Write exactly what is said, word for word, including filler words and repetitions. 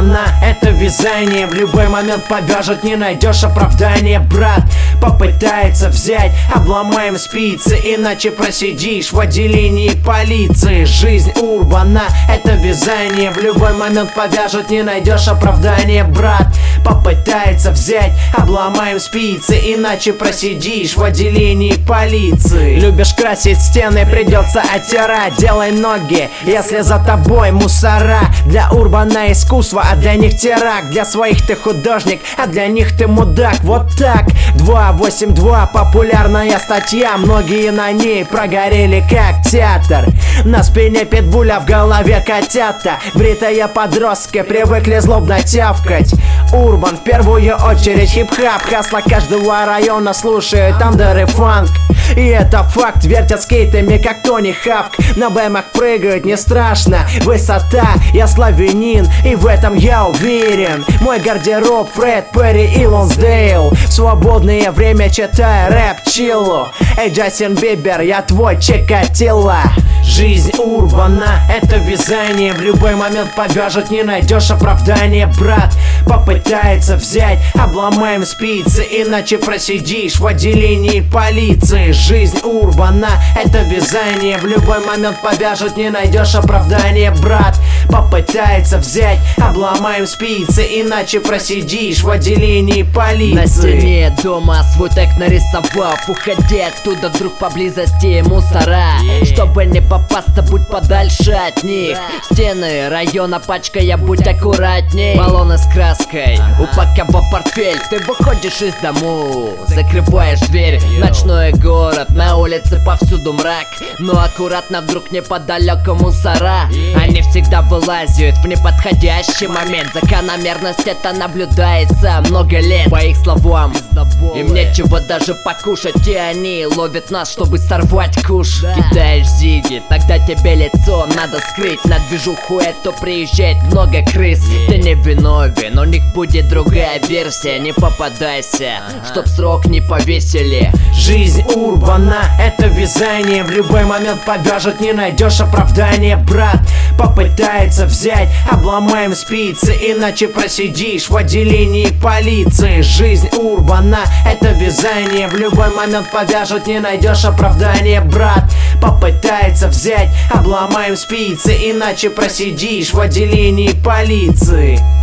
Урбана — это вязание, в любой момент повяжут, не найдешь оправдания. Брат попытается взять, обломаем спицы, иначе просидишь в отделении полиции. Жизнь Урбана — это вязание, в любой момент повяжут, не найдешь оправдания. Брат попытается взять, обломаем спицы, иначе просидишь в отделении полиции. Любишь красить стены, придется оттирать. Делай ноги, если за тобой мусора. Для Урбана искусство, а для них теракт. Для своих ты художник, а для них ты мудак. Вот так, два восемь два, популярная статья. Многие на ней прогорели как театр. На спине питбуля, в голове котята. Бритые подростки привыкли злобно тявкать. Урбан в первую очередь хип-хап. Хасла каждого района слушают андер и фанк. И это факт, вертят скейтами как Тони Хавк. На бэмах прыгают, не страшно. Высота, я славянин, и в этом я уверен. Мой гардероб Фред Перри и Лонсдейл. В свободное время читаю рэп чиллу. Эй, Джастин Бибер, я твой Чикатило. Жизнь Урбана — это вязание, в любой момент повяжут, не найдешь оправдания. Брат попытается взять, обломаем спицы, иначе просидишь в отделении полиции. Жизнь Урбана — это вязание, в любой момент повяжут, не найдешь оправдания. Брат попытается взять, обломаем спицы, иначе просидишь в отделении полиции. На стене дома свой тег нарисовав, уходи оттуда, вдруг поблизости мусора. Чтобы не попасться, будь подальше от них. Стены района пачкая, будь аккуратней. Баллоны с краской, упаковав портфель, ты выходишь из дому, закрываешь дверь. Ночной город, на улице повсюду мрак, но аккуратно, вдруг неподалеку мусора. Они всегда вылазят в неподходящий момент. Закономерность это наблюдается много лет. По их словам, им нечего даже покушать, и они ловят нас, чтобы сорвать куш. Кидаешь зиги, тогда тебе лицо надо скрыть. На движуху эту приезжает много крыс. Ты не виновен, у них будет другая версия. Не попадайся, чтоб срок не повесили. Жизнь Урбана — это вязание, в любой момент повяжут, не найдешь оправдания. Брат попытается взять, обломаем спицы, иначе просидишь в отделении полиции. Жизнь Урбана — это вязание, в любой момент повяжут, не найдешь оправдания. Брат попытается взять, обломаем спицы, иначе просидишь в отделении полиции.